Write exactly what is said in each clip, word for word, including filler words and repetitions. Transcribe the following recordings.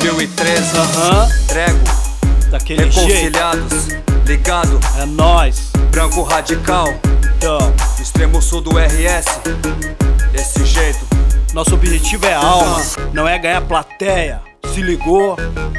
mil e treze. Aham, Trego, daquele jeito. reconciliados, ligado, É nóis. branco radical, Então, extremo sul do R S. Desse jeito. nosso objetivo é alma, não é ganhar plateia. Se ligou?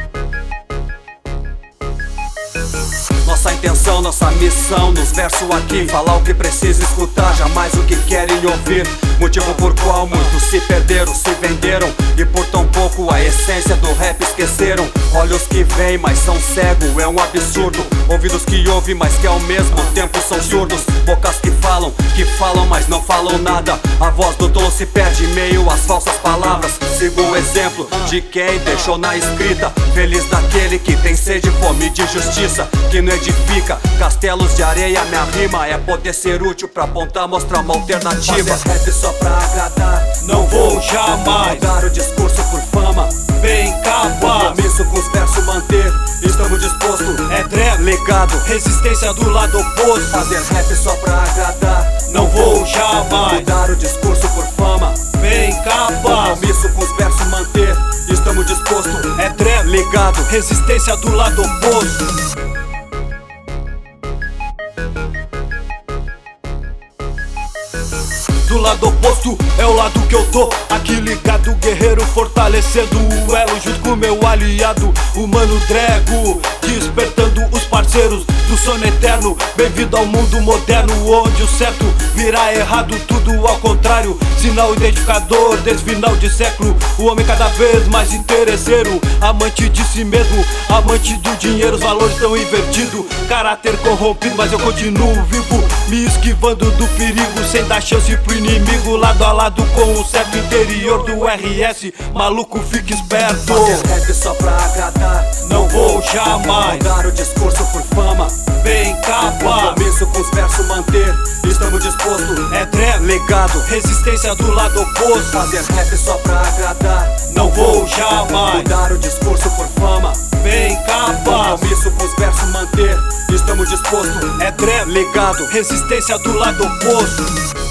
Nossa intenção, nossa missão, nos versos aqui, falar o que precisa escutar, jamais o que querem ouvir. Motivo por qual muitos se perderam, se venderam, e por tão pouco a essência do rap esqueceram. Olhos que veem, mas são cegos, é um absurdo. Ouvidos que ouvem, mas que ao mesmo tempo são surdos. Bocas que falam, que falam, mas não falam nada. A voz do tolo se perde em meio às falsas palavras. Sigo o exemplo de quem deixou na escrita. Feliz daquele que tem sede e fome de justiça, que não edifica castelos de areia. Minha rima é poder ser útil pra apontar, mostrar uma alternativa. Fazer rap só pra agradar, Não vou jamais mudar o discurso por fama. bem capaz. Compromisso com os versos manter, estamos dispostos. É trap, Legado, resistência do lado oposto. fazer rap só pra agradar. Não vou jamais mudar o discurso por fama. bem capaz. Compromisso com os versos manter, estamos dispostos. É trap, Legado, resistência do lado oposto. Do lado oposto é o lado que eu tô, aqui ligado, guerreiro fortalecendo o elo junto com meu aliado, o Mano Drego, despertando os parceiros do sono eterno. Bem-vindo ao mundo moderno, onde o certo virá errado, tudo ao contrário. Sinal identificador desse final de século, o homem cada vez mais interesseiro, amante de si mesmo, amante do dinheiro, os valores estão invertidos, caráter corrompido, mas eu continuo vivo, me esquivando do perigo, sem dar chance pro inimigo, lado a lado com o certo interior do R S, maluco, fique esperto. fazer rap só pra agradar. Não vou jamais mudar o discurso por fama. bem capaz. Compromisso com os versos manter, estamos dispostos. É trap, Legado, resistência do lado oposto. fazer rap só pra agradar. Não vou jamais mudar o discurso por fama. bem capaz. Compromisso com os versos manter, estamos dispostos. É trap, Legado, resistência do lado oposto.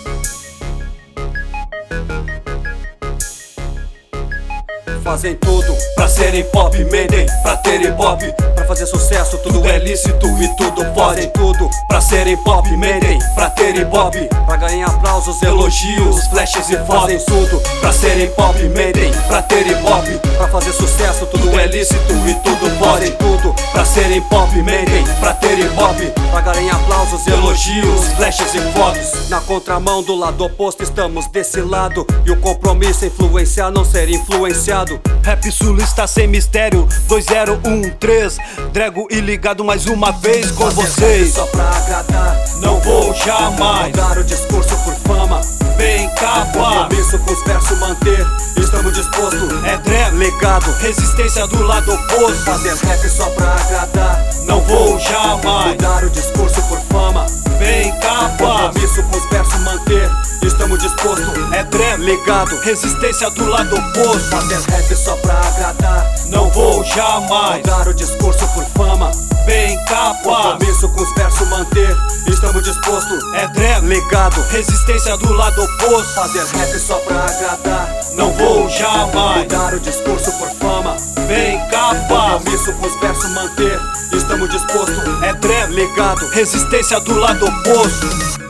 fazem tudo pra serem pop, mentem pra terem pop. Pra fazer sucesso tudo é lícito e tudo pode. Fazem tudo pra serem pop, mentem pra terem pop. Pra ganhar aplausos, elogios, flashes e fotos. Fazem tudo pra serem pop, mentem pra terem pop. Pra fazer sucesso tudo é lícito e tudo pode. Fazem tudo pra serem pop, mentem pra terem pop. Pra ganhar aplausos, elogios, flashes e fotos. Na contramão do lado oposto estamos desse lado, e o compromisso é influenciar, não ser influenciado. Rap sulista sem mistério, dois zero um três, Drego e ligado mais uma vez com Fazer vocês. rap só pra agradar. Não vou jamais mudar o discurso por fama. bem capaz. Compromisso com os versos manter, estamos dispostos. É trap, Legado, resistência do lado oposto. fazer rap só pra agradar. Não vou jamais mudar o discurso por fama. bem capaz. Compromisso com os versos manter, estamos dispostos. É trap, Legado, resistência do lado oposto. fazer rap só pra agradar. Não vou jamais mudar o discurso por fama. bem capaz. Compromisso com os versos manter, estamos dispostos. É trap, Legado, resistência do lado oposto. fazer rap só pra agradar. Não vou jamais mudar o discurso por fama. bem capaz. Compromisso com os versos manter, estamos dispostos. É trap, Legado, resistência do lado oposto.